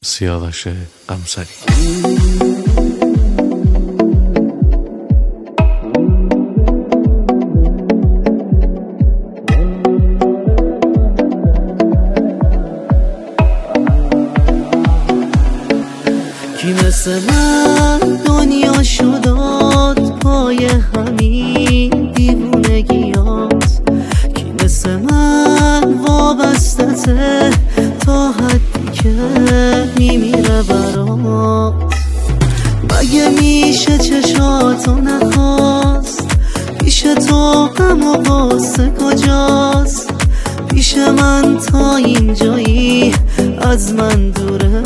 سیاوش قمصری. کی مثل من دنیا شداد پای همین دیوونگیات، کی مثل من وابستته تا حدی که میمیره برات. مگه میشه چشاتو نخواست؟ پیش تو غم و غصه کجاست؟ پیش من تا اینجایی از من دوره،